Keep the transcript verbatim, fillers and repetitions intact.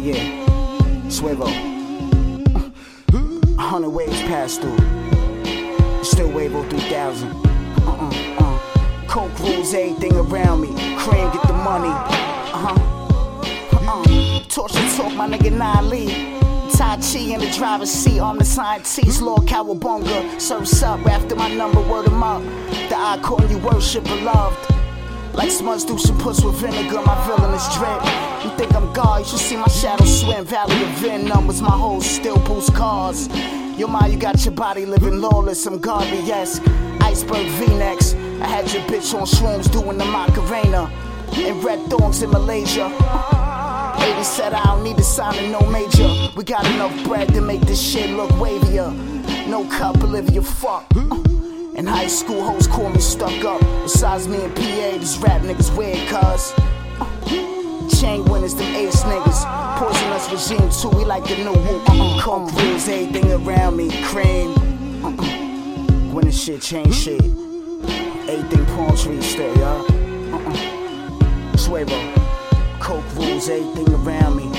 Yeah, Swivel. A hundred waves passed through. Still Wavo three thousand. Uh-uh, uh. Coke rules everything around me. Cream get the money. Uh-huh. Uh-uh. Torture talk, my nigga Nali. Tai Chi in the driver's seat, I'm the scientist, Lord Cowabunga. Surf's up after my number, word him up. The icon you worship beloved. Like Smuds do some puss with vinegar, my villainous drip. You think I'm God, you should see my shadow swim. Valley of Venom was my whole still boost cars. Yo ma, you got your body living lawless, I'm godly-esque. Iceberg V-necks, I had your bitch on shrooms doing the Macarena. And red thorns in Malaysia. eighty said I don't need to sign a no major. We got enough bread to make this shit look wavier. No cup, Olivia, fuck. In high school, hoes call me stuck up. Besides me and P A, these rap niggas weird, cuz. Chain winners, them ace niggas. Poisonous regime too, we like the new woo. Uh-uh. Coke rules, everything around me. Cream. Uh-uh. Winning shit, change shit. Everything palm trees still, y'all. Uh-uh. Swivel. Coke rules, everything around me.